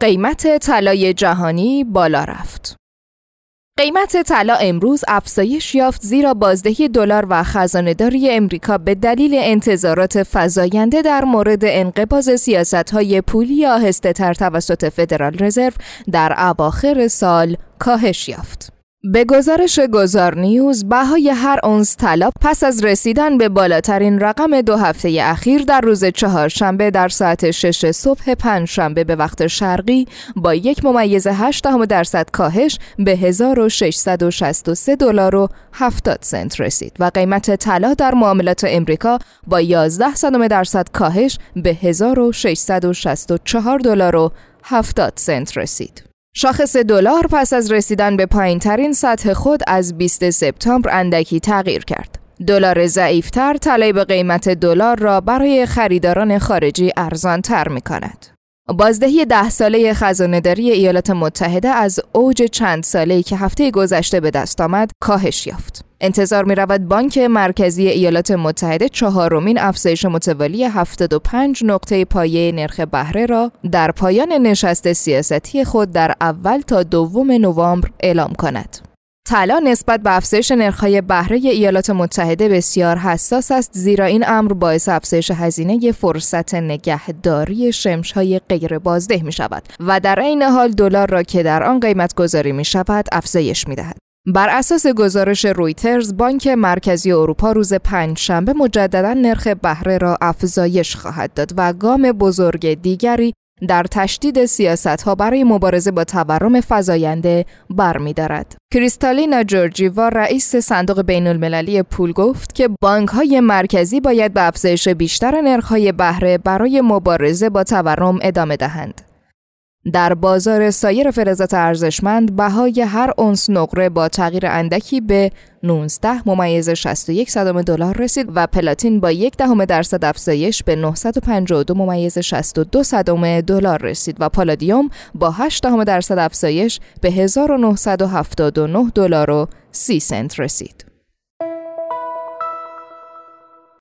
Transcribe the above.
قیمت طلای جهانی بالا رفت. قیمت طلا امروز افزایش یافت زیرا بازدهی دلار و خزانه‌داری امریکا به دلیل انتظارات فزاینده در مورد انقباض سیاست‌های پولی آهسته‌تر توسط فدرال رزرو در اواخر سال کاهش یافت. به گزارش گذار نیوز، بهای هر اونس طلا پس از رسیدن به بالاترین رقم 2 هفته اخیر در روز چهارشنبه در ساعت 6 صبح پنجشنبه به وقت شرقی با 1.8% کاهش به $1663.70 رسید و قیمت طلا در معاملات امریکا با 11% کاهش به $1664.70 رسید. شاخص دلار پس از رسیدن به پایین‌ترین سطح خود از 20 سپتامبر اندکی تغییر کرد. دلار ضعیف‌تر طلای به قیمت دلار را برای خریداران خارجی ارزان‌تر می‌کند. بازدهی 10 ساله خزانه‌داری ایالات متحده از اوج چند ساله‌ای که هفته گذشته به دست آمد کاهش یافت. انتظار می‌رود بانک مرکزی ایالات متحده 4مین افزایش متوالی 75 نقطه پایه نرخ بهره را در پایان نشست سیاستی خود در اول تا دوم نوامبر اعلام کند. طلا نسبت به افزایش نرخ‌های بهره ایالات متحده بسیار حساس است، زیرا این امر باعث افزایش هزینه فرصت نگهداری شمش‌های غیر بازده می‌شود و در عین حال دلار را که در آن قیمت گذاری می‌شود افزایش می‌دهد. بر اساس گزارش رویترز، بانک مرکزی اروپا روز پنجشنبه مجددا نرخ بهره را افزایش خواهد داد و گام بزرگ دیگری در تشدید سیاست‌ها برای مبارزه با تورم فزاینده برمی‌دارد. کریستالینا جورجیوا رئیس صندوق بین‌المللی پول گفت که بانک‌های مرکزی باید به افزایش بیشتر نرخ‌های بهره برای مبارزه با تورم ادامه دهند. در بازار سایر فلزات ارزشمند بهای هر اونس نقره با تغییر اندکی به 19.61 دلار رسید و پلاتین با 0.1% افزایش به 952.62 دلار رسید و پالادیوم با 8% افزایش به $1979.30 رسید.